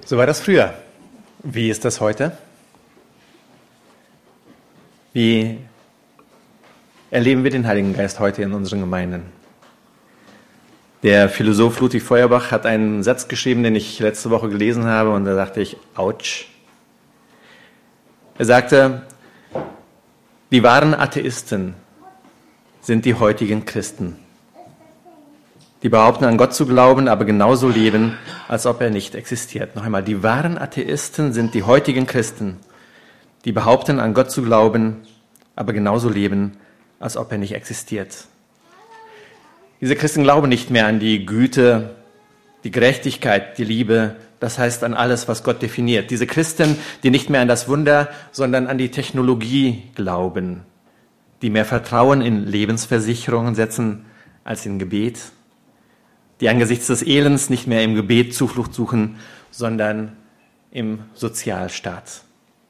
So war das früher. Wie ist das heute? Wie erleben wir den Heiligen Geist heute in unseren Gemeinden? Der Philosoph Ludwig Feuerbach hat einen Satz geschrieben, den ich letzte Woche gelesen habe, und da dachte ich, ouch. Er sagte, die wahren Atheisten sind die heutigen Christen. Die behaupten, an Gott zu glauben, aber genauso leben, als ob er nicht existiert. Noch einmal, die wahren Atheisten sind die heutigen Christen, die behaupten, an Gott zu glauben, aber genauso leben, als ob er nicht existiert. Diese Christen glauben nicht mehr an die Güte, die Gerechtigkeit, die Liebe, das heißt an alles, was Gott definiert. Diese Christen, die nicht mehr an das Wunder, sondern an die Technologie glauben, die mehr Vertrauen in Lebensversicherungen setzen als in Gebet, die angesichts des Elends nicht mehr im Gebet Zuflucht suchen, sondern im Sozialstaat.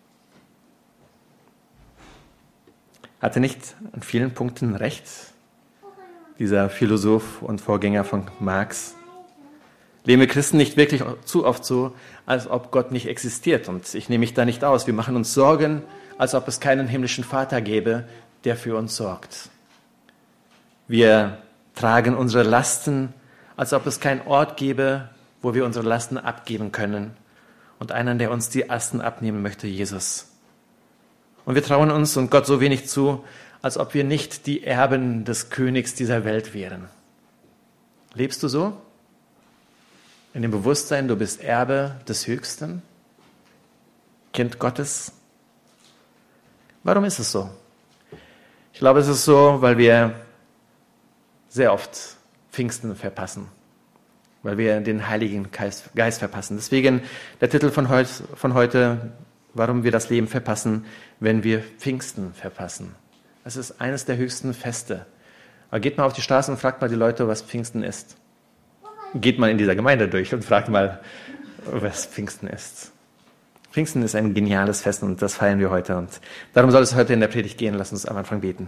Hat er nicht an vielen Punkten recht, dieser Philosoph und Vorgänger von Marx? Leben wir Christen nicht wirklich zu oft so, als ob Gott nicht existiert? Und ich nehme mich da nicht aus. Wir machen uns Sorgen, als ob es keinen himmlischen Vater gäbe, der für uns sorgt. Wir tragen unsere Lasten, als ob es keinen Ort gäbe, wo wir unsere Lasten abgeben können. Und einen, der uns die Lasten abnehmen möchte, Jesus. Und wir trauen uns und Gott so wenig zu, als ob wir nicht die Erben des Königs dieser Welt wären. Lebst du so? In dem Bewusstsein, du bist Erbe des Höchsten? Kind Gottes? Warum ist es so? Ich glaube, es ist so, weil wir sehr oft Pfingsten verpassen, weil wir den Heiligen Geist verpassen. Deswegen der Titel von heute, warum wir das Leben verpassen, wenn wir Pfingsten verpassen. Das ist eines der höchsten Feste. Aber geht mal auf die Straße und fragt mal die Leute, was Pfingsten ist. Geht mal in dieser Gemeinde durch und fragt mal, was Pfingsten ist. Pfingsten ist ein geniales Fest und das feiern wir heute. Und darum soll es heute in der Predigt gehen. Lass uns am Anfang beten.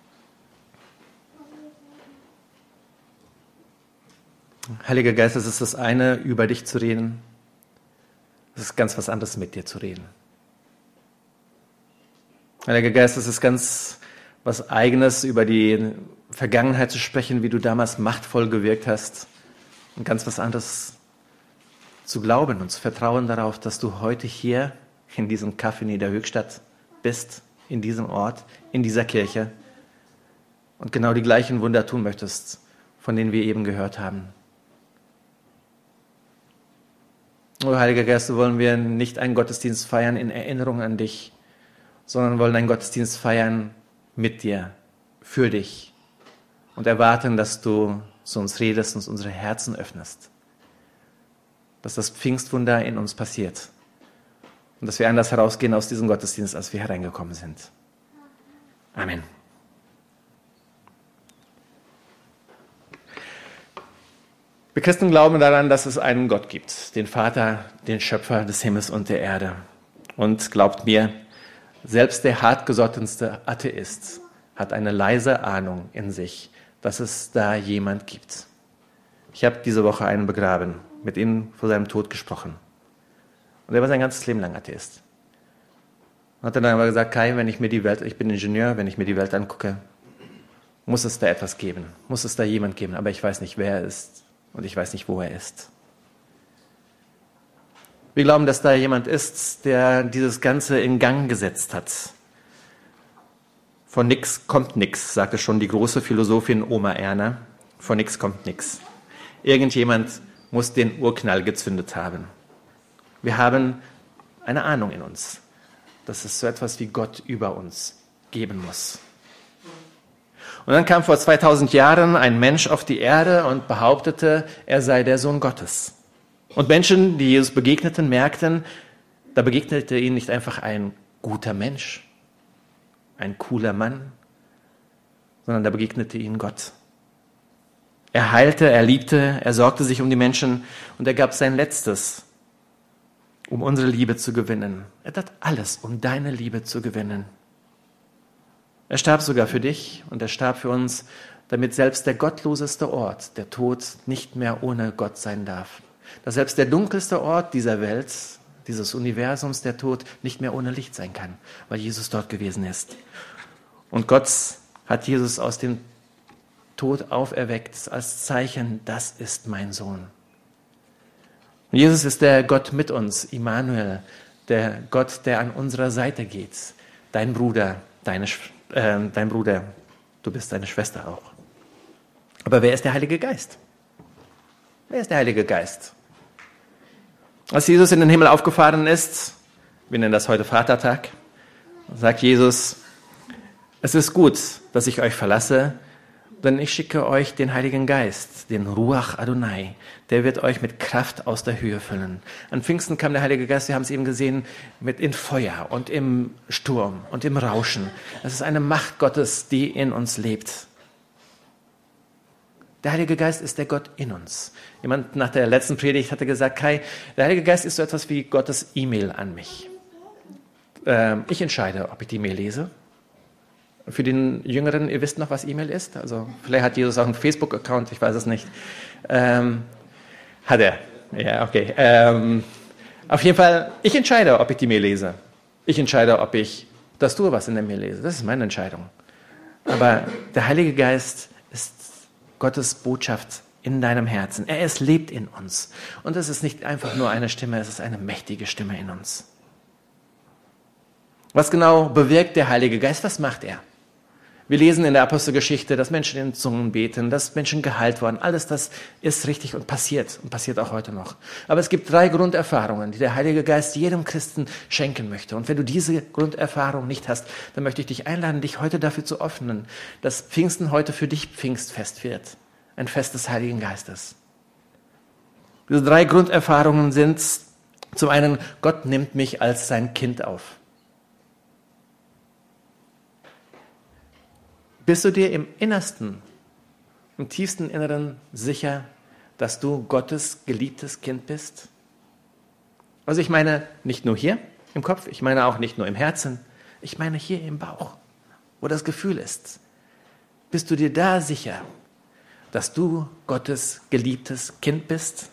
Heiliger Geist, es ist das eine, über dich zu reden. Es ist ganz was anderes, mit dir zu reden. Heiliger Geist, es ist ganz was Eigenes, über die Vergangenheit zu sprechen, wie du damals machtvoll gewirkt hast. Und ganz was anderes zu glauben und zu vertrauen darauf, dass du heute hier in diesem Café Niederhöchstadt bist, in diesem Ort, in dieser Kirche und genau die gleichen Wunder tun möchtest, von denen wir eben gehört haben. Oh, Heiliger Geist, so wollen wir nicht einen Gottesdienst feiern in Erinnerung an dich, sondern wollen einen Gottesdienst feiern mit dir, für dich und erwarten, dass du zu uns redest und unsere Herzen öffnest. Dass das Pfingstwunder in uns passiert und dass wir anders herausgehen aus diesem Gottesdienst, als wir hereingekommen sind. Amen. Wir Christen glauben daran, dass es einen Gott gibt, den Vater, den Schöpfer des Himmels und der Erde. Und glaubt mir, selbst der hartgesottenste Atheist hat eine leise Ahnung in sich, dass es da jemand gibt. Ich habe diese Woche einen begraben, mit ihm vor seinem Tod gesprochen. Und er war sein ganzes Leben lang Atheist. Und hat dann aber gesagt, Kai, ich bin Ingenieur, wenn ich mir die Welt angucke, muss es da etwas geben, muss es da jemand geben, aber ich weiß nicht, wer er ist. Und ich weiß nicht, wo er ist. Wir glauben, dass da jemand ist, der dieses Ganze in Gang gesetzt hat. Von nix kommt nix, sagte schon die große Philosophin Oma Erna. Von nix kommt nix. Irgendjemand muss den Urknall gezündet haben. Wir haben eine Ahnung in uns, dass es so etwas wie Gott über uns geben muss. Und dann kam vor 2000 Jahren ein Mensch auf die Erde und behauptete, er sei der Sohn Gottes. Und Menschen, die Jesus begegneten, merkten, da begegnete ihnen nicht einfach ein guter Mensch, ein cooler Mann, sondern da begegnete ihnen Gott. Er heilte, er liebte, er sorgte sich um die Menschen und er gab sein Letztes, um unsere Liebe zu gewinnen. Er tat alles, um deine Liebe zu gewinnen. Er starb sogar für dich und er starb für uns, damit selbst der gottloseste Ort, der Tod, nicht mehr ohne Gott sein darf. Dass selbst der dunkelste Ort dieser Welt, dieses Universums, der Tod, nicht mehr ohne Licht sein kann, weil Jesus dort gewesen ist. Und Gott hat Jesus aus dem Tod auferweckt als Zeichen, das ist mein Sohn. Und Jesus ist der Gott mit uns, Immanuel, der Gott, der an unserer Seite geht. Dein Bruder, du bist deine Schwester auch. Aber wer ist der Heilige Geist? Wer ist der Heilige Geist? Als Jesus in den Himmel aufgefahren ist, wir nennen das heute Vatertag, sagt Jesus, es ist gut, dass ich euch verlasse, denn ich schicke euch den Heiligen Geist, den Ruach Adonai. Der wird euch mit Kraft aus der Höhe füllen. An Pfingsten kam der Heilige Geist, wir haben es eben gesehen, mit in Feuer und im Sturm und im Rauschen. Es ist eine Macht Gottes, die in uns lebt. Der Heilige Geist ist der Gott in uns. Jemand nach der letzten Predigt hatte gesagt, Kai, der Heilige Geist ist so etwas wie Gottes E-Mail an mich. Ich entscheide, ob ich die E-Mail lese. Für den Jüngeren, ihr wisst noch, was E-Mail ist? Also vielleicht hat Jesus auch einen Facebook-Account, ich weiß es nicht. Hat er? Ja, okay. Auf jeden Fall, ich entscheide, ob ich die Mail lese. Ich entscheide, ob ich das tue, was in der Mail lese. Das ist meine Entscheidung. Aber der Heilige Geist ist Gottes Botschaft in deinem Herzen. Lebt in uns. Und es ist nicht einfach nur eine Stimme, es ist eine mächtige Stimme in uns. Was genau bewirkt der Heilige Geist? Was macht er? Wir lesen in der Apostelgeschichte, dass Menschen in Zungen beten, dass Menschen geheilt wurden. Alles das ist richtig und passiert auch heute noch. Aber es gibt 3 Grunderfahrungen, die der Heilige Geist jedem Christen schenken möchte. Und wenn du diese Grunderfahrung nicht hast, dann möchte ich dich einladen, dich heute dafür zu öffnen, dass Pfingsten heute für dich Pfingstfest wird. Ein Fest des Heiligen Geistes. Diese 3 Grunderfahrungen sind zum einen, Gott nimmt mich als sein Kind auf. Bist du dir im Innersten, im tiefsten Inneren sicher, dass du Gottes geliebtes Kind bist? Also ich meine nicht nur hier im Kopf, ich meine auch nicht nur im Herzen, ich meine hier im Bauch, wo das Gefühl ist. Bist du dir da sicher, dass du Gottes geliebtes Kind bist?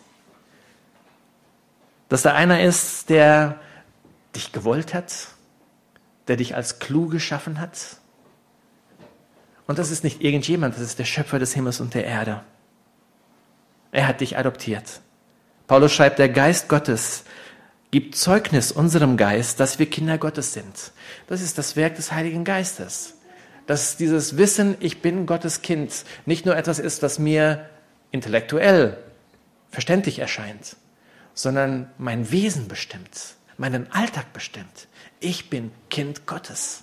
Dass da einer ist, der dich gewollt hat, der dich als klug geschaffen hat? Und das ist nicht irgendjemand, das ist der Schöpfer des Himmels und der Erde. Er hat dich adoptiert. Paulus schreibt, der Geist Gottes gibt Zeugnis unserem Geist, dass wir Kinder Gottes sind. Das ist das Werk des Heiligen Geistes. Dass dieses Wissen, ich bin Gottes Kind, nicht nur etwas ist, was mir intellektuell verständlich erscheint, sondern mein Wesen bestimmt, meinen Alltag bestimmt. Ich bin Kind Gottes.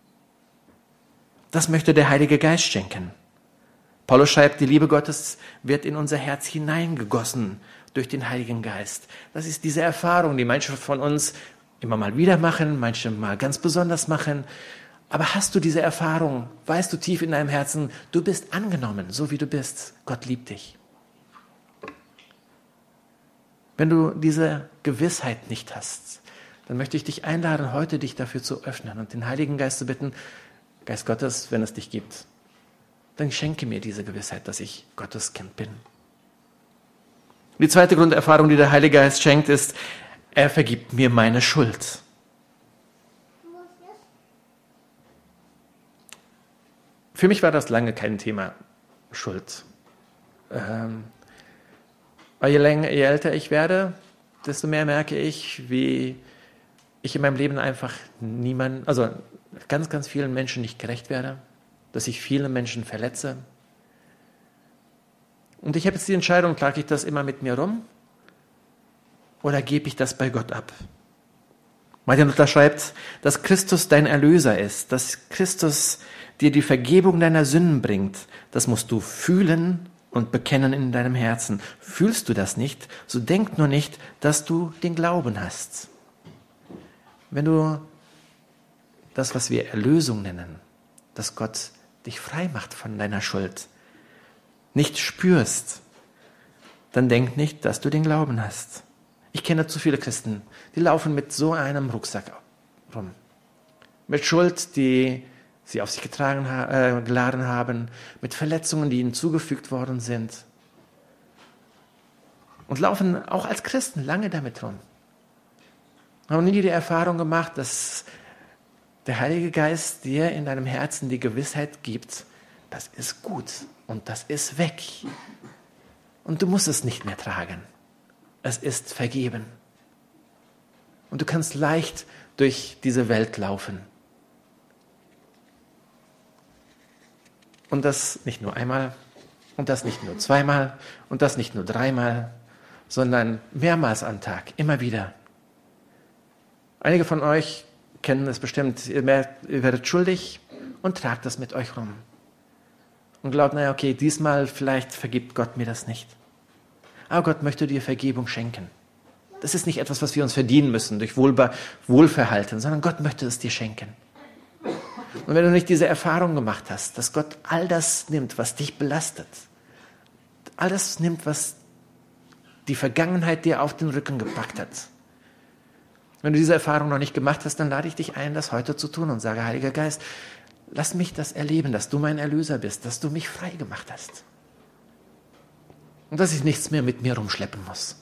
Das möchte der Heilige Geist schenken. Paulus schreibt, die Liebe Gottes wird in unser Herz hineingegossen durch den Heiligen Geist. Das ist diese Erfahrung, die manche von uns immer mal wieder machen, manche mal ganz besonders machen. Aber hast du diese Erfahrung, weißt du tief in deinem Herzen, du bist angenommen, so wie du bist. Gott liebt dich. Wenn du diese Gewissheit nicht hast, dann möchte ich dich einladen, heute dich dafür zu öffnen und den Heiligen Geist zu bitten, Geist Gottes, wenn es dich gibt, dann schenke mir diese Gewissheit, dass ich Gottes Kind bin. Die zweite Grunderfahrung, die der Heilige Geist schenkt, ist, er vergibt mir meine Schuld. Für mich war das lange kein Thema, Schuld. Weil je älter ich werde, desto mehr merke ich, wie ich in meinem Leben einfach ganz vielen Menschen nicht gerecht werde, dass ich viele Menschen verletze. Und ich habe jetzt die Entscheidung, trage ich das immer mit mir rum oder gebe ich das bei Gott ab? Martin Luther schreibt, dass Christus dein Erlöser ist, dass Christus dir die Vergebung deiner Sünden bringt. Das musst du fühlen und bekennen in deinem Herzen. Fühlst du das nicht, so denk nur nicht, dass du den Glauben hast. Wenn du das, was wir Erlösung nennen, dass Gott dich frei macht von deiner Schuld, nicht spürst, dann denk nicht, dass du den Glauben hast. Ich kenne zu viele Christen, die laufen mit so einem Rucksack rum. Mit Schuld, die sie auf sich geladen haben, mit Verletzungen, die ihnen zugefügt worden sind. und laufen auch als Christen lange damit rum. Haben nie die Erfahrung gemacht, dass der Heilige Geist dir in deinem Herzen die Gewissheit gibt, das ist gut und das ist weg. Und du musst es nicht mehr tragen. Es ist vergeben. Und du kannst leicht durch diese Welt laufen. Und das nicht nur einmal, und das nicht nur zweimal, und das nicht nur dreimal, sondern mehrmals am Tag, immer wieder. Einige von euch kennen es bestimmt, ihr werdet schuldig und tragt das mit euch rum. Und glaubt, naja, okay, diesmal vielleicht vergibt Gott mir das nicht. Aber Gott möchte dir Vergebung schenken. Das ist nicht etwas, was wir uns verdienen müssen durch Wohlverhalten, sondern Gott möchte es dir schenken. Und wenn du nicht diese Erfahrung gemacht hast, dass Gott all das nimmt, was dich belastet, all das nimmt, was die Vergangenheit dir auf den Rücken gepackt hat, wenn du diese Erfahrung noch nicht gemacht hast, dann lade ich dich ein, das heute zu tun und sage, Heiliger Geist, lass mich das erleben, dass du mein Erlöser bist, dass du mich frei gemacht hast. Und dass ich nichts mehr mit mir rumschleppen muss.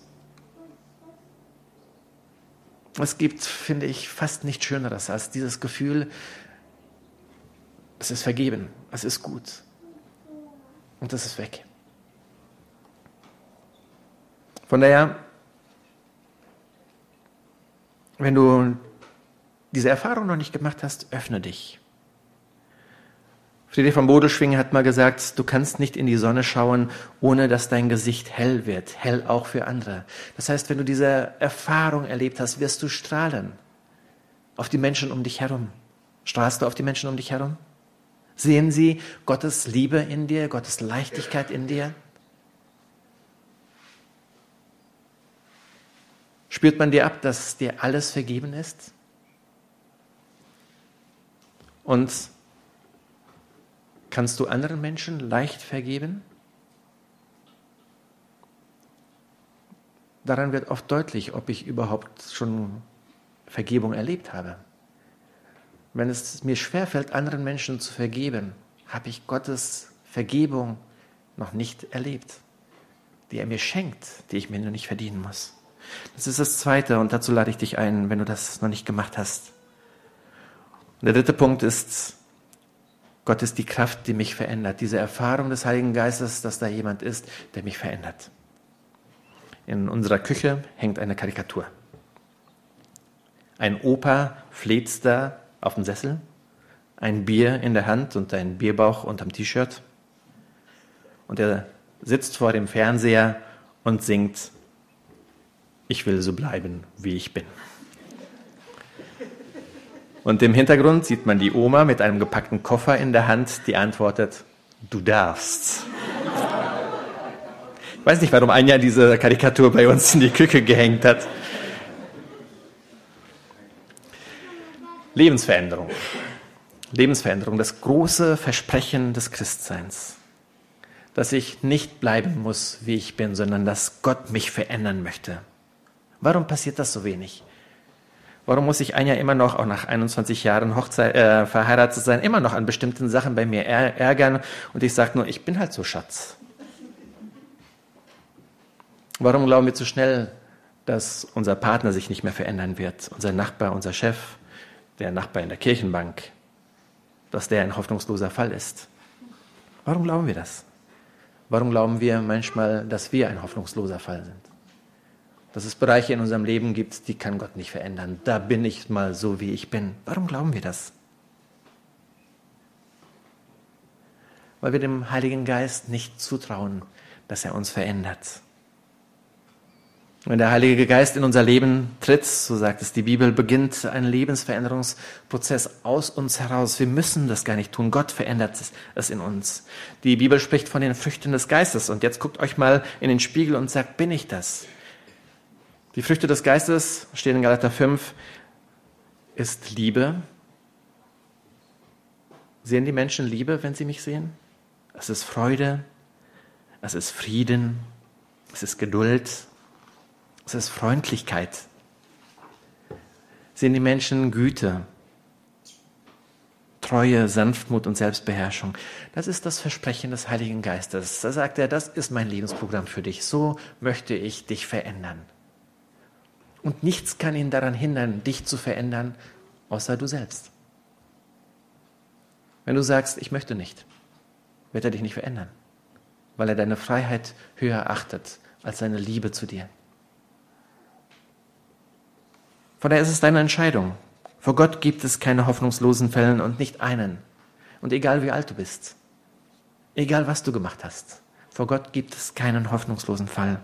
Es gibt, finde ich, fast nichts Schöneres als dieses Gefühl, es ist vergeben, es ist gut und es ist weg. Von daher, wenn du diese Erfahrung noch nicht gemacht hast, öffne dich. Friedrich von Bodelschwingh hat mal gesagt, du kannst nicht in die Sonne schauen, ohne dass dein Gesicht hell wird, hell auch für andere. Das heißt, wenn du diese Erfahrung erlebt hast, wirst du strahlen auf die Menschen um dich herum. Strahlst du auf die Menschen um dich herum? Sehen sie Gottes Liebe in dir, Gottes Leichtigkeit in dir? Spürt man dir ab, dass dir alles vergeben ist? Und kannst du anderen Menschen leicht vergeben? Daran wird oft deutlich, ob ich überhaupt schon Vergebung erlebt habe. Wenn es mir schwerfällt, anderen Menschen zu vergeben, habe ich Gottes Vergebung noch nicht erlebt, die er mir schenkt, die ich mir nur nicht verdienen muss. Das ist das Zweite und dazu lade ich dich ein, wenn du das noch nicht gemacht hast. Und der dritte Punkt ist, Gott ist die Kraft, die mich verändert. Diese Erfahrung des Heiligen Geistes, dass da jemand ist, der mich verändert. In unserer Küche hängt eine Karikatur. Ein Opa fleht da auf dem Sessel, ein Bier in der Hand und ein Bierbauch unterm T-Shirt. Und er sitzt vor dem Fernseher und singt, ich will so bleiben, wie ich bin. Und im Hintergrund sieht man die Oma mit einem gepackten Koffer in der Hand, die antwortet, du darfst. Ich weiß nicht, warum Anja diese Karikatur bei uns in die Küche gehängt hat. Lebensveränderung. Lebensveränderung, das große Versprechen des Christseins. Dass ich nicht bleiben muss, wie ich bin, sondern dass Gott mich verändern möchte. Warum passiert das so wenig? Warum muss ich Anja immer noch, auch nach 21 Jahren verheiratet sein, immer noch an bestimmten Sachen bei mir ärgern und ich sage nur, ich bin halt so Schatz. Warum glauben wir zu schnell, dass unser Partner sich nicht mehr verändern wird, unser Nachbar, unser Chef, der Nachbar in der Kirchenbank, dass der ein hoffnungsloser Fall ist? Warum glauben wir das? Warum glauben wir manchmal, dass wir ein hoffnungsloser Fall sind? Dass es Bereiche in unserem Leben gibt, die kann Gott nicht verändern. Da bin ich mal so, wie ich bin. Warum glauben wir das? Weil wir dem Heiligen Geist nicht zutrauen, dass er uns verändert. Wenn der Heilige Geist in unser Leben tritt, so sagt es die Bibel, beginnt ein Lebensveränderungsprozess aus uns heraus. Wir müssen das gar nicht tun. Gott verändert es in uns. Die Bibel spricht von den Früchten des Geistes. Und jetzt guckt euch mal in den Spiegel und sagt, bin ich das? Die Früchte des Geistes, stehen in Galater 5, ist Liebe. Sehen die Menschen Liebe, wenn sie mich sehen? Es ist Freude, es ist Frieden, es ist Geduld, es ist Freundlichkeit. Sehen die Menschen Güte, Treue, Sanftmut und Selbstbeherrschung. Das ist das Versprechen des Heiligen Geistes. Da sagt er, das ist mein Lebensprogramm für dich. So möchte ich dich verändern. Und nichts kann ihn daran hindern, dich zu verändern, außer du selbst. Wenn du sagst, ich möchte nicht, wird er dich nicht verändern, weil er deine Freiheit höher achtet als seine Liebe zu dir. Von daher ist es deine Entscheidung. Vor Gott gibt es keine hoffnungslosen Fälle und nicht einen. Und egal wie alt du bist, egal was du gemacht hast, vor Gott gibt es keinen hoffnungslosen Fall.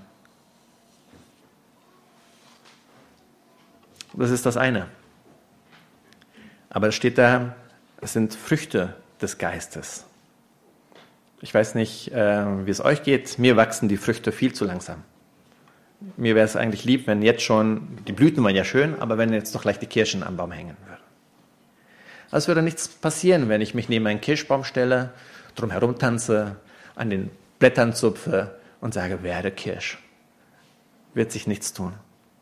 Das ist das eine. Aber es steht da, es sind Früchte des Geistes. Ich weiß nicht, wie es euch geht. Mir wachsen die Früchte viel zu langsam. Mir wäre es eigentlich lieb, wenn jetzt schon, die Blüten waren ja schön, aber wenn jetzt doch gleich die Kirschen am Baum hängen würden. Also es würde nichts passieren, wenn ich mich neben einen Kirschbaum stelle, drumherum tanze, an den Blättern zupfe und sage, werde Kirsch. Wird sich nichts tun.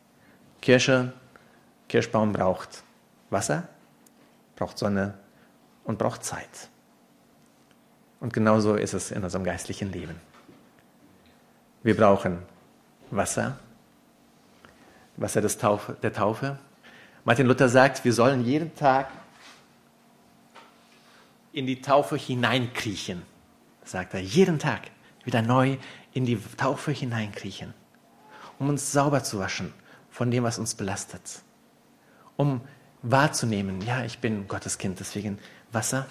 Kirschbaum braucht Wasser, braucht Sonne und braucht Zeit. Und genauso ist es in unserem geistlichen Leben. Wir brauchen Wasser der Taufe. Martin Luther sagt, wir sollen jeden Tag in die Taufe hineinkriechen, sagt er, jeden Tag wieder neu in die Taufe hineinkriechen, um uns sauber zu waschen von dem, was uns belastet, um wahrzunehmen, ja, ich bin Gottes Kind, deswegen Wasser.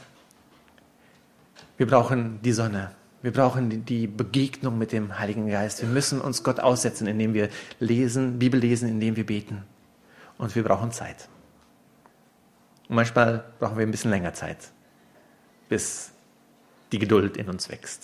Wir brauchen die Sonne. Wir brauchen die Begegnung mit dem Heiligen Geist. Wir müssen uns Gott aussetzen, indem wir lesen, Bibel lesen, indem wir beten. Und wir brauchen Zeit. Und manchmal brauchen wir ein bisschen länger Zeit, bis die Geduld in uns wächst.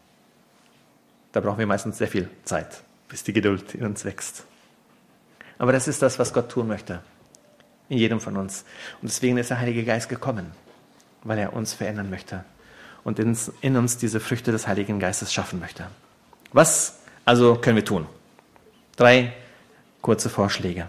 Da brauchen wir meistens sehr viel Zeit, bis die Geduld in uns wächst. Aber das ist das, was Gott tun möchte, in jedem von uns. Und deswegen ist der Heilige Geist gekommen, weil er uns verändern möchte und in uns diese Früchte des Heiligen Geistes schaffen möchte. Was also können wir tun? 3 kurze Vorschläge.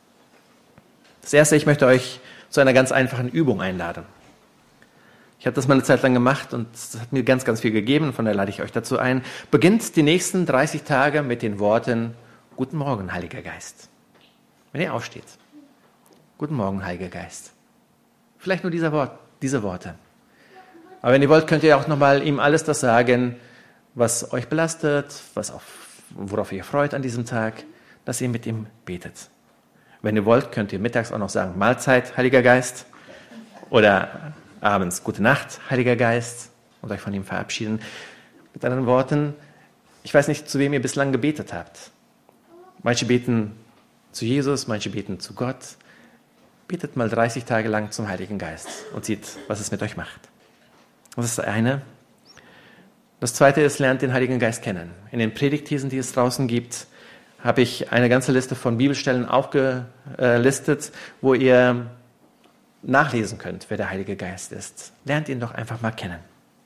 Das erste, ich möchte euch zu einer ganz einfachen Übung einladen. Ich habe das mal eine Zeit lang gemacht und das hat mir ganz, ganz viel gegeben, von daher lade ich euch dazu ein. Beginnt die nächsten 30 Tage mit den Worten, Guten Morgen, Heiliger Geist. Wenn ihr aufsteht. Guten Morgen, Heiliger Geist. Vielleicht nur diese Worte. Aber wenn ihr wollt, könnt ihr auch nochmal ihm alles das sagen, was euch belastet, worauf ihr freut an diesem Tag, dass ihr mit ihm betet. Wenn ihr wollt, könnt ihr mittags auch noch sagen, Mahlzeit, Heiliger Geist. Oder abends, Gute Nacht, Heiliger Geist. Und euch von ihm verabschieden. Mit anderen Worten, ich weiß nicht, zu wem ihr bislang gebetet habt. Manche beten zu Jesus, manche beten zu Gott. Betet mal 30 Tage lang zum Heiligen Geist und seht, was es mit euch macht. Das ist das eine. Das zweite ist, lernt den Heiligen Geist kennen. In den Predigtthesen, die es draußen gibt, habe ich eine ganze Liste von Bibelstellen aufgelistet, wo ihr nachlesen könnt, wer der Heilige Geist ist. Lernt ihn doch einfach mal kennen.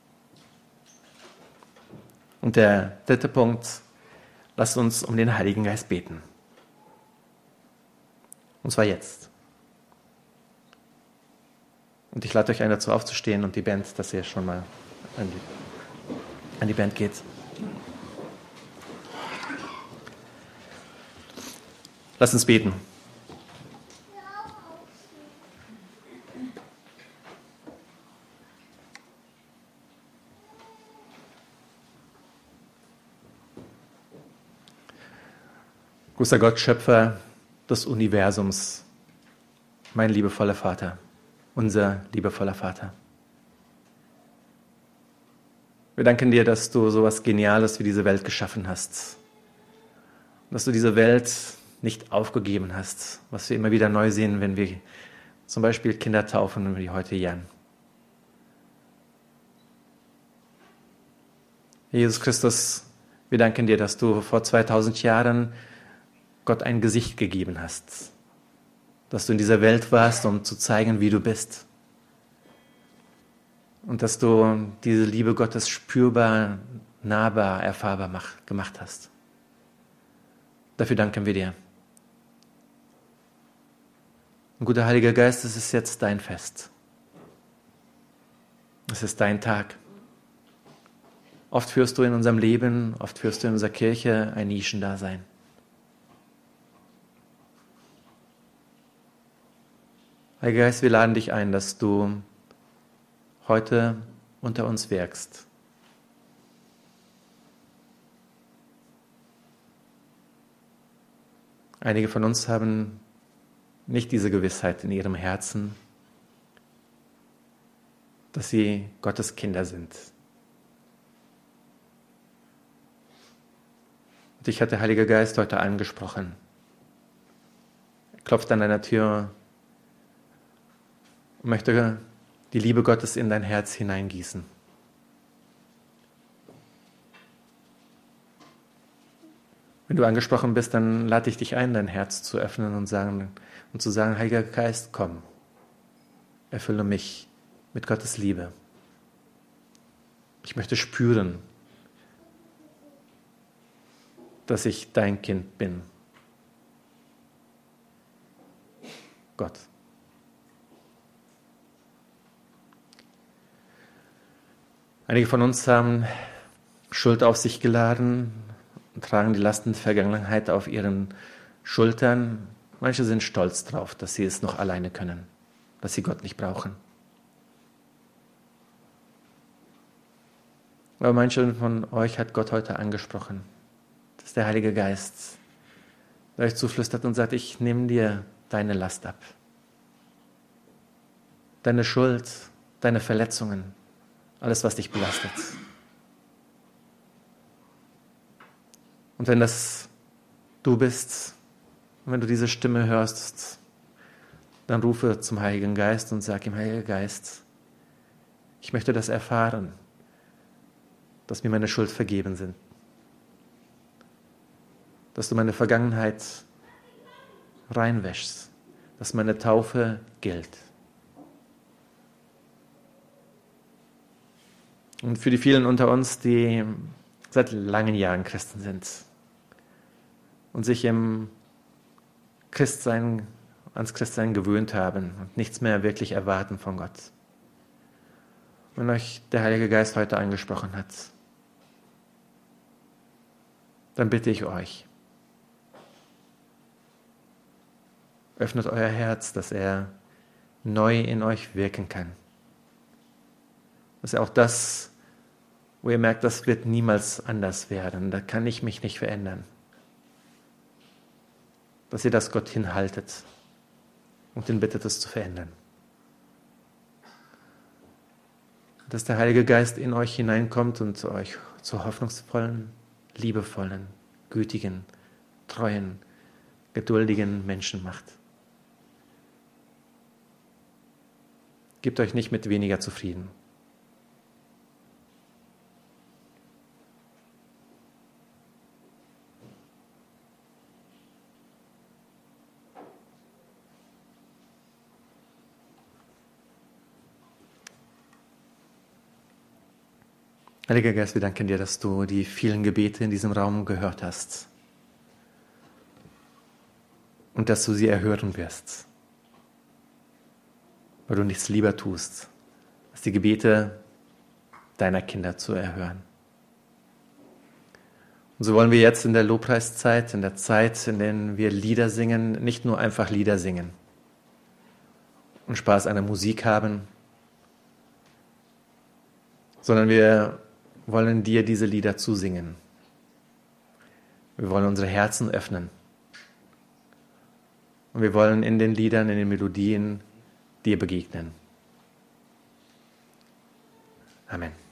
Und der dritte Punkt, lasst uns um den Heiligen Geist beten. Und zwar jetzt. Und ich lade euch ein, dazu aufzustehen und die Band, dass ihr schon mal an die Band geht. Lasst uns beten. Großer Gott, Schöpfer des Universums, mein liebevoller Vater, unser liebevoller Vater. Wir danken dir, dass du so etwas Geniales wie diese Welt geschaffen hast. Dass du diese Welt nicht aufgegeben hast, was wir immer wieder neu sehen, wenn wir zum Beispiel Kinder taufen, wie heute Jan. Jesus Christus, wir danken dir, dass du vor 2000 Jahren Gott ein Gesicht gegeben hast. Dass du in dieser Welt warst, um zu zeigen, wie du bist. Und dass du diese Liebe Gottes spürbar, nahbar, erfahrbar gemacht hast. Dafür danken wir dir. Und guter Heiliger Geist, es ist jetzt dein Fest. Es ist dein Tag. Oft führst du in unserem Leben, oft führst du in unserer Kirche ein Nischendasein. Heiliger Geist, wir laden dich ein, dass du heute unter uns wirkst. Einige von uns haben nicht diese Gewissheit in ihrem Herzen, dass sie Gottes Kinder sind. Und dich hat der Heilige Geist heute angesprochen. Er klopft an deiner Tür und möchte die Liebe Gottes in dein Herz hineingießen. Wenn du angesprochen bist, dann lade ich dich ein, dein Herz zu öffnen und zu sagen, Heiliger Geist, komm, erfülle mich mit Gottes Liebe. Ich möchte spüren, dass ich dein Kind bin. Gott. Einige von uns haben Schuld auf sich geladen und tragen die Lasten der Vergangenheit auf ihren Schultern. Manche sind stolz drauf, dass sie es noch alleine können, dass sie Gott nicht brauchen. Aber manche von euch hat Gott heute angesprochen, dass der Heilige Geist euch zuflüstert und sagt, ich nehme dir deine Last ab. Deine Schuld, deine Verletzungen, alles, was dich belastet. Und wenn das du bist, und wenn du diese Stimme hörst, dann rufe zum Heiligen Geist und sag ihm, Heiliger Geist, ich möchte das erfahren, dass mir meine Schuld vergeben sind. Dass du meine Vergangenheit reinwäschst, dass meine Taufe gilt. Und für die vielen unter uns, die seit langen Jahren Christen sind und sich ans Christsein gewöhnt haben und nichts mehr wirklich erwarten von Gott. Wenn euch der Heilige Geist heute angesprochen hat, dann bitte ich euch, öffnet euer Herz, dass er neu in euch wirken kann. Dass er auch das, wo ihr merkt, das wird niemals anders werden, da kann ich mich nicht verändern. Dass ihr das Gott hinhaltet und ihn bittet, es zu verändern. Dass der Heilige Geist in euch hineinkommt und euch zu hoffnungsvollen, liebevollen, gütigen, treuen, geduldigen Menschen macht. Gebt euch nicht mit weniger zufrieden. Heiliger Geist, wir danken dir, dass du die vielen Gebete in diesem Raum gehört hast und dass du sie erhören wirst, weil du nichts lieber tust, als die Gebete deiner Kinder zu erhören. Und so wollen wir jetzt in der Lobpreiszeit, in der Zeit, in der wir Lieder singen, nicht nur einfach Lieder singen und Spaß an der Musik haben, sondern wir wollen dir diese Lieder zusingen. Wir wollen unsere Herzen öffnen. Und wir wollen in den Liedern, in den Melodien dir begegnen. Amen.